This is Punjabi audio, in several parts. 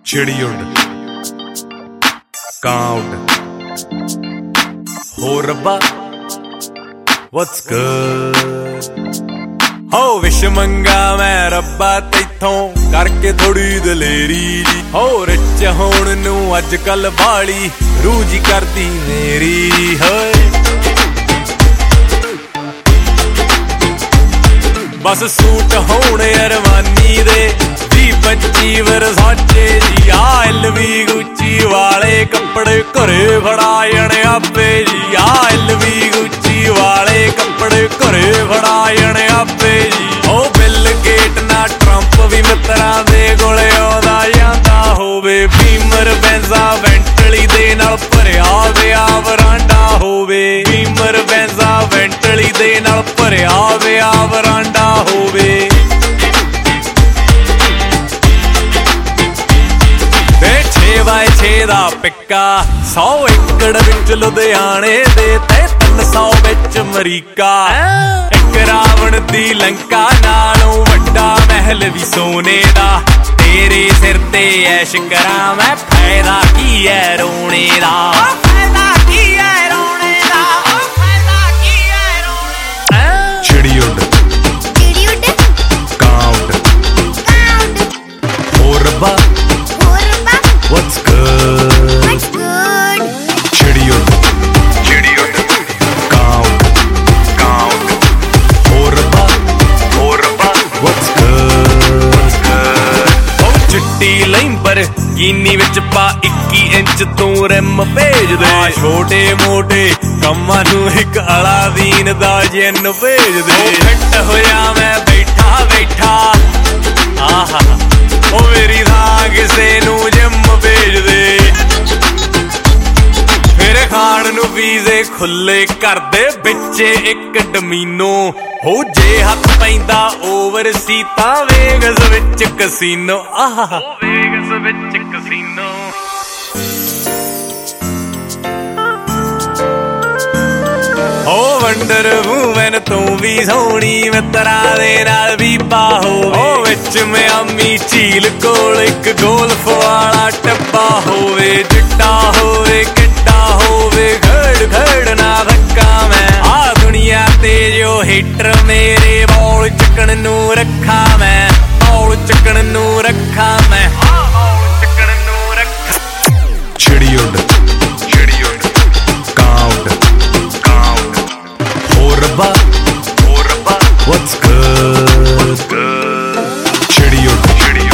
ਚਿੜੀ ਉੱਡ ਕਾਂ ਉੱਡ ਹੋ ਰੱਬਾ what's good ਹੋ ਵਿਸ਼ ਮੰਗਾ ਮੈਂ ਰੱਬਾ ਤੈਥੋਂ ਕਰਕੇ ਥੋੜੀ ਦਲੇਰੀ ਜੀ ਹੋ ਰਿਚ ਹੋਣ ਨੂੰ ਅੱਜ ਕੱਲ ਬਾਲੀ ਰੂਹ ਜੀ ਕਰਦੀ ਮੇਰੀ ਹੋਏ ਬਸ ਸੂਟ ਹੋਣ ਅਰਮਾਨੀ ਦੇ 20-25 ਵਰਸਾਚੇ ਜੀ ਆ LV ਗੁੱਚੀ ਵਾਲੇ ਕੱਪੜੇ ਘਰੇ ਫੜਾ ਜਾਣੇ ਆਪੇ ਜੀ ਆ LV ਗੁੱਚੀ ਵਾਲੇ ਕੱਪੜੇ ਘਰੇ ਫੜਾ ਜਾਣੇ ਆਪੇ ਜੀ ਉਹ ਬਿੱਲ ਗੇਟ ਨਾ ਟਰੰਪ ਵੀ ਮਿੱਤਰਾਂ ਦੇ ਕੋਲੇ ਆਉਂਦਾ ਜਾਂਦਾ ਹੋਵੇ ਬੀਮਰ ਬੈਂਜ਼ਾ ਵੈਂਟਲੀ ਦੇ ਨਾਲ ਭਰਿਆ ਵਿਆ ਵਰਾਂਡਾ ਹੋਵੇ ਬੀਮਰ ਬੈਂਜ਼ਾ ਵੈਂਟਲੀ ਦੇ ਨਾਲ ਭਰਿਆ ਵਿਆ ਵਰਾਂਡਾ ਹੋਵੇ 6x6 ਦਾ ਪਿੱਕਾ 100 ਏਕੜ ਵਿੱਚ ਲੁਧਿਆਣੇ ਦੇ ਤੇ 300 ਵਿੱਚ ਅਮਰੀਕਾ ਇੱਕ ਰਾਵਣ ਦੀ ਲੰਕਾ ਨਾਲੋਂ ਵੱਡਾ ਮਹਿਲ ਵੀ ਸੋਨੇ ਦਾ ਤੇਰੇ ਸਿਰ ਤੇ ਐਸ਼ ਕਰਾਂ ਮੈਂ ਫਾਇਦਾ ਕੀ ਐ ਰੋਣੇ ਦਾ ਫਾਇਦਾ ਕੀ ਐ ਰੋਣੇ ਦਾ ਫਾਇਦਾ ਕੀ ਐ ਰੋਣੇ ਦਾ ਚਿੜੀ ਉੱਡ ਕਾਂ ਉੱਡ ਹੋ ਰੱਬਾ what's good ਚਿੜੀ ਉੱਡ ਕਾਂ ਉੱਡ ਹੋ ਰੱਬਾ what's good ਉਹ ਚਿੱਟੀ ਲੈਂਬਰ ਕੀਨੀ ਵਿੱਚ ਪਾ 21 ਇੰਚ ਤੂੰ ਰਿਮ ਭੇਜ ਦੇ ਛੋਟੇ ਮੋਟੇ ਕੰਮਾਂ ਨੂੰ ਇੱਕ ਅਲਾਦੀਨ ਦਾ ਜਿੰਨ ਭੇਜ ਦੇ ਫਿੱਟ ਹੋਇਆ ਮੈਂ ਬੈਠਾ ਬੈਠਾ ਆਹਾ ਉਹ ਮੇਰੀ ਥਾਂ ਕਿਸੇ ਨੂੰ ਜਿੰਮ ਭੇਜ ਦੇ ਫਿਰ ਖਾਣ ਨੂੰ ਵੀਜ਼ੇ ਖੁੱਲੇ ਕਰਦੇ ਵਿੱਚ ਇੱਕ ਡਮੀਨੋ ਹੋ ਜੇ ਹੱਥ ਪੈਂਦਾ ਓਵਰਸੀ ਤਾਂ ਵੇਗਸ ਵਿੱਚ ਕਸੀਨੋ ਆਹਾ ਵੇਗਸ ਵਿੱਚ ਕਸੀਨੋ ਓ ਵੰਡਰ ਵੂਮਨ ਤੂੰ ਵੀ ਸੋਹਣੀ ਮਿੱਤਰਾਂ ਦੇ ਨਾਲ ਵੀ ਹੋਵੇ ਓ ਵਿੱਚ ਮਿਆਮੀ ਝੀਲ ਕੋਲ ਇੱਕ ਗੋਲਫ ਵਾਲਾ ਟੱਪਾ ਹੋਵੇ ਚਿੱਟਾ ਹੋਵੇ ਕਿੱਡਾ ਹੋਵੇ ਖੜ ਖੜ ਨਾ ਧੱਕਾ ਮੈਂ ਆ ਦੁਨੀਆ ਤੇ ਜੋ ਹੀਟਰ ਮੇਰੇ ਬੌਲ ਚੱਕਣ ਨੂੰ ਰੱਖਾਂ ਮੈਂ ਬੌਲ ਚੱਕਣ ਨੂੰ ਰੱਖਾਂ ਮੈਂ ਬੌਲ ਚੱਕਣ ਨੂੰ ਰੱਖਾਂ ਚਿੜੀ ਉੱਡ ਕਾਂ ਉੱਡ ਹੋ ਰੱਬਾ what's good ਚਿੜੀ ਉੱਡ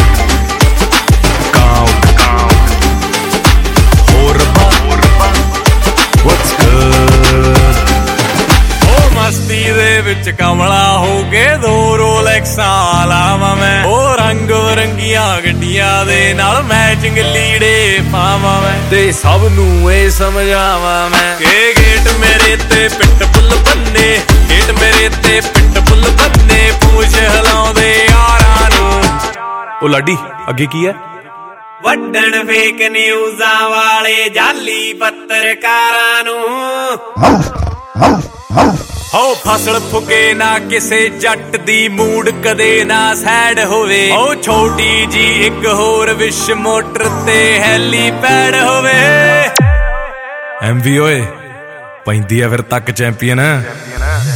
ਕਾਂ ਉੱਡ ਹੋ ਰੱਬਾ what's good ਉਹ ਮਸਤੀ ਦੇ ਵਿੱਚ ਕਮਲਾ ਹੋ ਕੇ 2 ਰੋਲੈਕਸਾਂ ਲਾਵਾਂ ਮੈਂ ਉਹ ਰੰਗ ਬਰੰਗੀਆਂ ਗੱਡੀਆਂ ਦੇ ਨਾਲ ਮੈਚਿੰਗ ਲੀੜੇ ਪਾਵਾਂ ਮੈਂ ਤੇ ਸਭ ਨੂੰ ਇਹ ਸਮਝਾਵਾਂ ਮੈਂ ਕਿ ਗੇਟ ਮੇਰੇ ਤੇ ਪਿੱਟ ਬੁੱਲ ਬੰਨੇ ਗੇਟ ਮੇਰੇ ਤੇ ਪਿੱਟ ਬੁੱਲ ਬੰਨੇ ਪੂਛ ਹਿਲਾਉਂਦੇ ਯਾਰਾਂ ਨੂੰ ਉਹ ਲਾਡੀ ਅੱਗੇ ਕੀ ਹੈ ਵੱਢਣ ਫੇਕ ਨਿਊਜ਼ਾਂ ਵਾਲੇ ਜਾਲੀ ਪੱਤਰਕਾਰਾਂ ਨੂੰ ਹੋ ਫਸਲ ਫੁਕੇ ਨਾ ਕਿਸੇ ਜੱਟ ਦੀ ਮੂਡ ਕਦੇ ਨਾ ਸੈਡ ਹੋਵੇ ਉਹ ਛੋਟੀ ਜੀ ਇੱਕ ਹੋਰ ਵਿਸ਼ ਮੋਟਰ ਤੇ ਹੈਲੀਪੈਡ ਹੋਵੇ MV ਓਏ ਪੈਂਦੀ ਆ ਫਿਰ ਤੱਕ ਚੈਂਪੀਅਨ